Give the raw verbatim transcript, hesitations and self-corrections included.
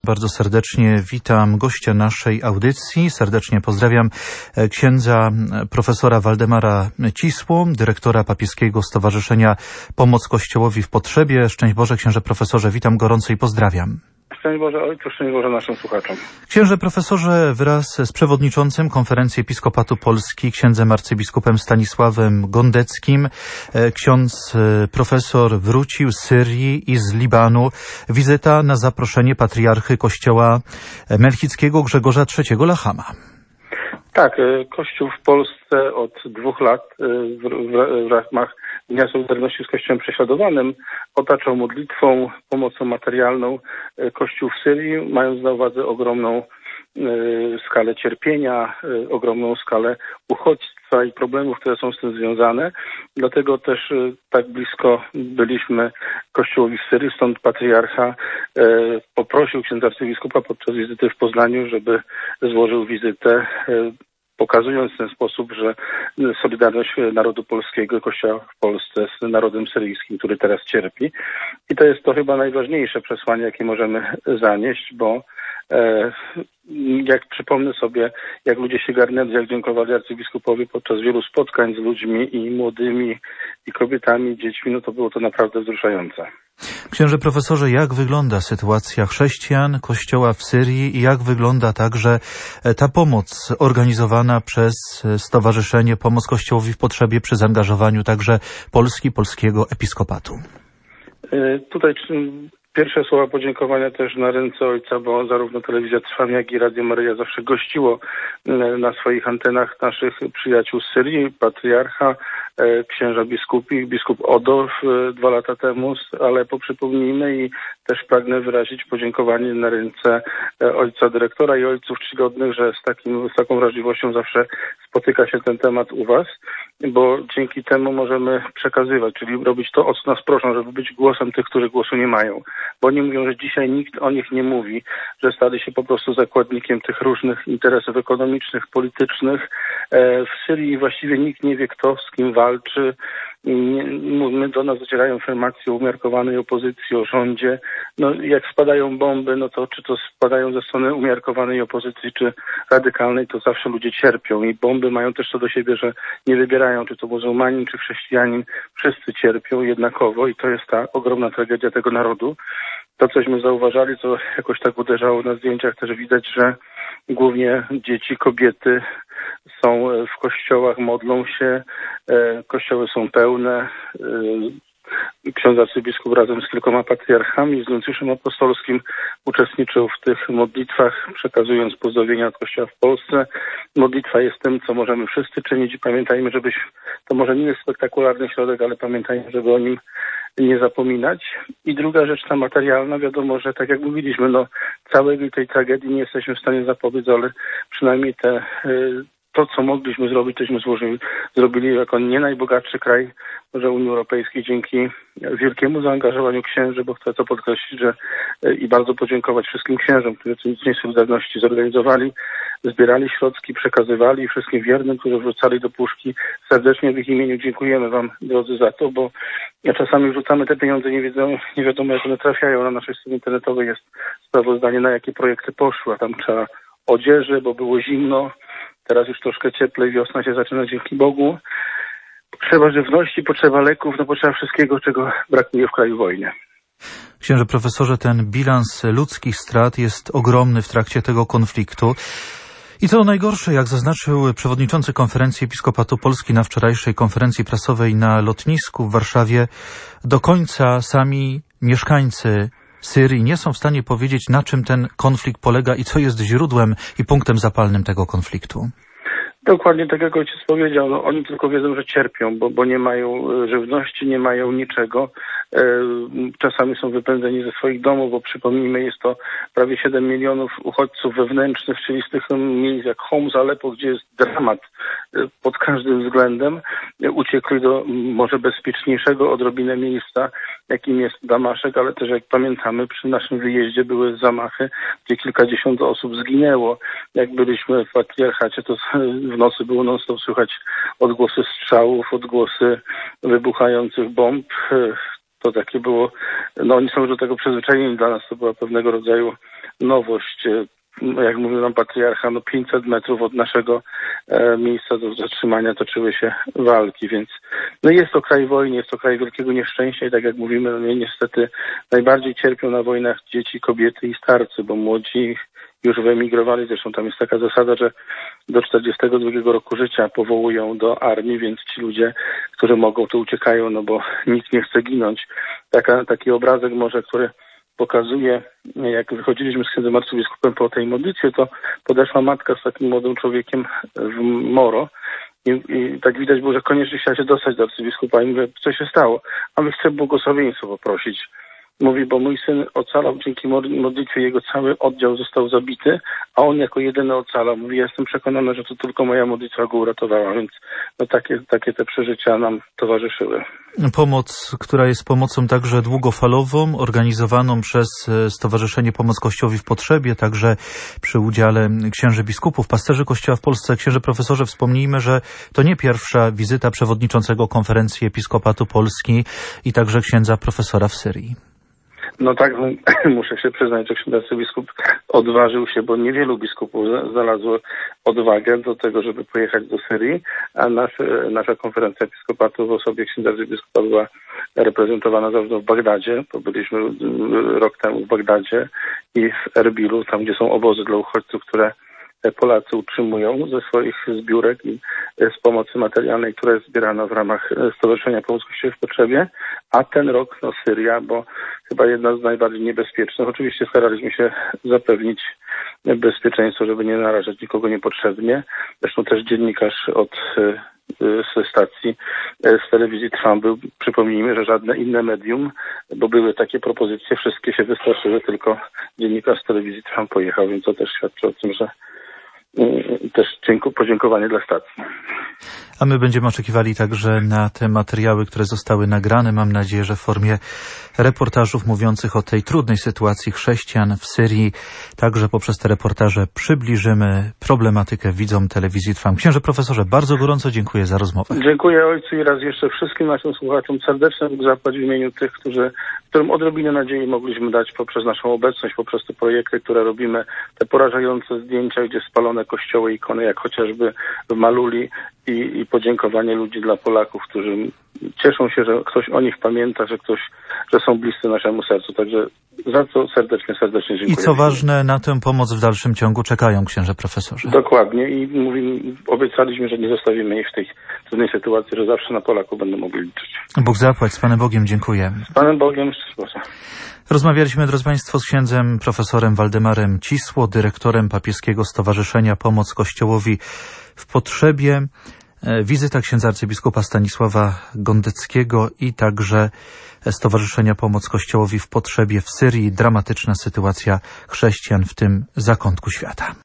bardzo serdecznie witam gościa naszej audycji. Serdecznie pozdrawiam księdza profesora Waldemara Cisło, dyrektora Papieskiego Stowarzyszenia Pomoc Kościołowi w Potrzebie. Szczęść Boże, księże profesorze, witam gorąco i pozdrawiam. Szczęść Boże Ojcu, szczęść Boże naszym słuchaczom. Księże profesorze, wraz z przewodniczącym Konferencji Episkopatu Polski, księdzem arcybiskupem Stanisławem Gondeckim, ksiądz profesor wrócił z Syrii i z Libanu. Wizyta na zaproszenie patriarchy Kościoła Melchickiego Grzegorza trzeciego Lachama. Tak, Kościół w Polsce od dwóch lat w, w, w ramach Dnia Solidarności z Kościołem prześladowanym otaczał modlitwą, pomocą materialną Kościół w Syrii, mając na uwadze ogromną skalę cierpienia, ogromną skalę uchodźstwa i problemów, które są z tym związane. Dlatego też tak blisko byliśmy Kościołowi w Syrii, stąd patriarcha poprosił księdza arcybiskupa podczas wizyty w Poznaniu, żeby złożył wizytę, pokazując w ten sposób, że solidarność narodu polskiego i Kościoła w Polsce z narodem syryjskim, który teraz cierpi. I to jest to chyba najważniejsze przesłanie, jakie możemy zanieść, bo e, jak przypomnę sobie, jak ludzie się garnęli, jak dziękowali arcybiskupowi podczas wielu spotkań z ludźmi i młodymi, i kobietami, i dziećmi, no to było to naprawdę wzruszające. Księże profesorze, jak wygląda sytuacja chrześcijan Kościoła w Syrii i jak wygląda także ta pomoc organizowana przez Stowarzyszenie Pomoc Kościołowi w Potrzebie przy zaangażowaniu także Polski, polskiego episkopatu? Tutaj pierwsze słowa podziękowania też na ręce Ojca, bo zarówno Telewizja Trwam, jak i Radio Maryja zawsze gościło na swoich antenach naszych przyjaciół z Syrii, patriarcha, księża biskupi, biskup Odolf dwa lata temu, ale poprzypomnijmy i też pragnę wyrazić podziękowanie na ręce ojca dyrektora i ojców czcigodnych, że z, takim, z taką wrażliwością zawsze spotyka się ten temat u was, bo dzięki temu możemy przekazywać, czyli robić to, o co nas proszą, żeby być głosem tych, którzy głosu nie mają. Bo oni mówią, że dzisiaj nikt o nich nie mówi, że stali się po prostu zakładnikiem tych różnych interesów ekonomicznych, politycznych. W Syrii właściwie nikt nie wie, kto z kim walczy. My do nas docierają informacje o umiarkowanej opozycji, o rządzie. No, jak spadają bomby, no to czy to spadają ze strony umiarkowanej opozycji, czy radykalnej, to zawsze ludzie cierpią. I bomby mają też to do siebie, że nie wybierają, czy to muzułmanin, czy chrześcijanin. Wszyscy cierpią jednakowo i to jest ta ogromna tragedia tego narodu. To, cośmy zauważali, co jakoś tak uderzało na zdjęciach, też widać, że głównie dzieci, kobiety są w kościołach, modlą się, kościoły są pełne. Ksiądz arcybiskup razem z kilkoma patriarchami, z nuncjuszem apostolskim uczestniczył w tych modlitwach, przekazując pozdrowienia od Kościoła w Polsce. Modlitwa jest tym, co możemy wszyscy czynić i pamiętajmy, żebyś, to może nie jest spektakularny środek, ale pamiętajmy, żeby o nim nie zapominać. I druga rzecz, ta materialna, wiadomo, że tak jak mówiliśmy, no całej tej tragedii nie jesteśmy w stanie zapobiec, ale przynajmniej te, to, co mogliśmy zrobić, tośmy złożyli, zrobili jako nie najbogatszy kraj może Unii Europejskiej dzięki wielkiemu zaangażowaniu księży, bo chcę to podkreślić, że i bardzo podziękować wszystkim księżom, którzy w Dniu Solidarności zorganizowali, zbierali środki, przekazywali wszystkim wiernym, którzy wrzucali do puszki. Serdecznie w ich imieniu dziękujemy wam, drodzy, za to, bo czasami wrzucamy te pieniądze, nie wiedzą, nie wiadomo jak one trafiają. Na naszej stronie internetowej jest sprawozdanie, na jakie projekty poszły, a tam trzeba odzieży, bo było zimno. Teraz już troszkę cieplej, wiosna się zaczyna dzięki Bogu. Potrzeba żywności, potrzeba leków, no potrzeba wszystkiego, czego brakuje w kraju wojny. Księże profesorze, ten bilans ludzkich strat jest ogromny w trakcie tego konfliktu. I co najgorsze, jak zaznaczył przewodniczący Konferencji Episkopatu Polski na wczorajszej konferencji prasowej na lotnisku w Warszawie, do końca sami mieszkańcy Syrii nie są w stanie powiedzieć, na czym ten konflikt polega i co jest źródłem i punktem zapalnym tego konfliktu. Dokładnie tak jak ojciec powiedział, no, oni tylko wiedzą, że cierpią, bo, bo nie mają żywności, nie mają niczego. E, czasami są wypędzeni ze swoich domów, bo przypomnijmy, jest to prawie siedem milionów uchodźców wewnętrznych, czyli z tych miejsc jak Homs, Aleppo, gdzie jest dramat pod każdym względem. Uciekli do może bezpieczniejszego odrobinę miejsca, jakim jest Damaszek, ale też jak pamiętamy, przy naszym wyjeździe były zamachy, gdzie kilkadziesiąt osób zginęło. Jak byliśmy w patriarchacie, to w nocy było non-stop słychać odgłosy strzałów, odgłosy wybuchających bomb. To takie było, no oni są już do tego przyzwyczajeni, dla nas to była pewnego rodzaju nowość. Jak mówił nam patriarcha, no pięćset metrów od naszego e, miejsca do zatrzymania toczyły się walki, więc no jest to kraj wojny, jest to kraj wielkiego nieszczęścia i tak jak mówimy, no niestety najbardziej cierpią na wojnach dzieci, kobiety i starcy, bo młodzi już wyemigrowali, zresztą tam jest taka zasada, że do czterdziestego drugiego roku życia powołują do armii, więc ci ludzie, którzy mogą, to uciekają, no bo nikt nie chce ginąć. Taka, taki obrazek może, który pokazuje, jak wychodziliśmy z księdzem arcybiskupem po tej modlitwie, to podeszła matka z takim młodym człowiekiem w Moro i, i tak widać było, że koniecznie chciała się dostać do arcybiskupa i mówię, co się stało? A my chcemy błogosławieństwo poprosić. Mówi, bo mój syn ocalał dzięki modlitwie, jego cały oddział został zabity, a on jako jedyny ocalał. Mówi, ja jestem przekonany, że to tylko moja modlitwa go uratowała, więc no takie, takie te przeżycia nam towarzyszyły. Pomoc, która jest pomocą także długofalową, organizowaną przez Stowarzyszenie Pomoc Kościołowi w Potrzebie, także przy udziale księży biskupów, pasterzy Kościoła w Polsce. Księże profesorze, wspomnijmy, że to nie pierwsza wizyta przewodniczącego Konferencji Episkopatu Polski i także księdza profesora w Syrii. No tak, muszę się przyznać, że ksiądz arcybiskup odważył się, bo niewielu biskupów znalazło odwagę do tego, żeby pojechać do Syrii, a nasz, nasza konferencja episkopatu w osobie księdza arcybiskupa była reprezentowana zarówno w Bagdadzie, bo byliśmy rok temu w Bagdadzie i w Erbilu, tam gdzie są obozy dla uchodźców, które Polacy utrzymują ze swoich zbiórek i z pomocy materialnej, która jest zbierana w ramach Stowarzyszenia Pomoc Kościołowi w Potrzebie, a ten rok no Syria, bo chyba jedna z najbardziej niebezpiecznych. Oczywiście staraliśmy się zapewnić bezpieczeństwo, żeby nie narażać nikogo niepotrzebnie. Zresztą też dziennikarz od ze stacji z telewizji Trwam był, przypomnijmy, że żadne inne medium, bo były takie propozycje, wszystkie się wystraszyły, tylko dziennikarz z telewizji Trwam pojechał, więc to też świadczy o tym, że też podziękowanie dla stacji. A my będziemy oczekiwali także na te materiały, które zostały nagrane. Mam nadzieję, że w formie reportażów mówiących o tej trudnej sytuacji chrześcijan w Syrii. Także poprzez te reportaże przybliżymy problematykę widzom telewizji Trwam. Księże profesorze, bardzo gorąco dziękuję za rozmowę. Dziękuję ojcu i raz jeszcze wszystkim naszym słuchaczom serdecznie Bóg zapłać w imieniu tych, którzy, którym odrobinę nadziei mogliśmy dać poprzez naszą obecność, poprzez te projekty, które robimy, te porażające zdjęcia, gdzie spalone kościoły, ikony, jak chociażby w Maluli i, i podziękowanie ludzi dla Polaków, którzy cieszą się, że ktoś o nich pamięta, że ktoś, że są bliscy naszemu sercu. Także za co serdecznie, serdecznie dziękuję. I co ważne, na tę pomoc w dalszym ciągu czekają księże profesorze. Dokładnie i mówimy, obiecaliśmy, że nie zostawimy ich w tej trudnej sytuacji, że zawsze na Polaków będą mogli liczyć. Bóg zapłać, z Panem Bogiem dziękuję. Z Panem Bogiem, szczęść Boże. Rozmawialiśmy, drodzy Państwo, z księdzem profesorem Waldemarem Cisło, dyrektorem Papieskiego Stowarzyszenia Pomoc Kościołowi w Potrzebie. Wizyta księdza arcybiskupa Stanisława Gondeckiego i także Stowarzyszenia Pomoc Kościołowi w Potrzebie w Syrii. Dramatyczna sytuacja chrześcijan w tym zakątku świata.